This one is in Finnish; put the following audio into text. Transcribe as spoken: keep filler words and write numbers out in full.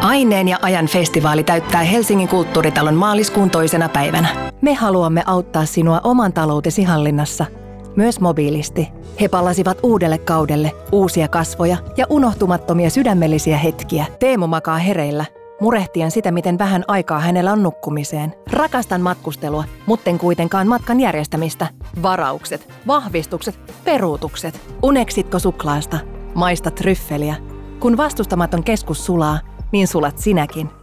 Aineen ja ajan festivaali täyttää Helsingin kulttuuritalon maaliskuun toisena päivänä. Me haluamme auttaa sinua oman taloutesi hallinnassa, myös mobiilisti. He palasivat uudelle kaudelle, uusia kasvoja ja unohtumattomia sydämellisiä hetkiä. Teemu makaa hereillä, murehtien sitä, miten vähän aikaa hänellä on nukkumiseen. Rakastan matkustelua, mutten kuitenkaan matkan järjestämistä. Varaukset, vahvistukset, peruutukset. Uneksitko suklaasta? Maista tryffeliä. Kun vastustamaton keskus sulaa, niin sulat sinäkin.